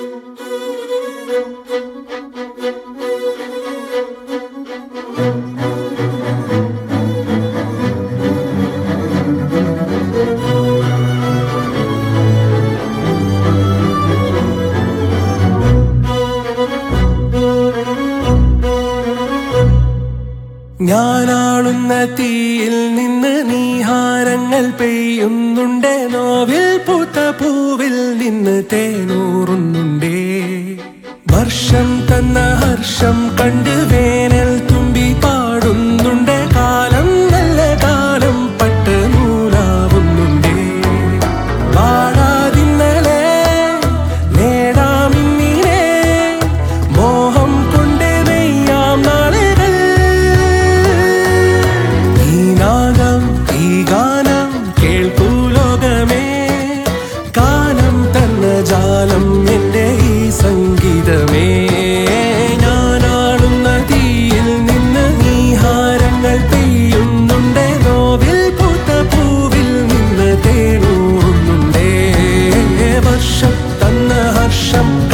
ഞാനാളുന്ന തീയിൽ നിന്ന് നീഹാരങ്ങൾ പെയ്യുന്നുണ്ടേ, നോവിൽ പൂത്ത പൂവിൽ നിന്ന് തേനൂറുന്നുണ്ടേ. വർഷം തന്ന ഹർഷം കണ്ട് വേനൽ തുമ്പി പാടുന്നുണ്ടേ, കാലം നല്ല കാലം പട്ട് നൂലാവുന്നുണ്ടേ. പാടാതിന്നലെ നേടാമിന്നിനെ മോഹം കൊണ്ട് നെയ്യാം നാളുകൾ. ഈ നാദം ഈ ഗാനം കേൾക്കൂ ലോകമേ, കാലം തന്ന ജാലം എൻ്റെ ഈ സംഗീതമേ. ഞാനാടുന്ന തീയിൽ നിന്ന് നീഹാരങ്ങൾ പെയ്യുന്നുണ്ടേ, നോവിൽ പൂത്ത പൂവിൽ നിന്ന് തേനൂറുന്നുണ്ടേ. വർഷം തന്ന ഹർഷം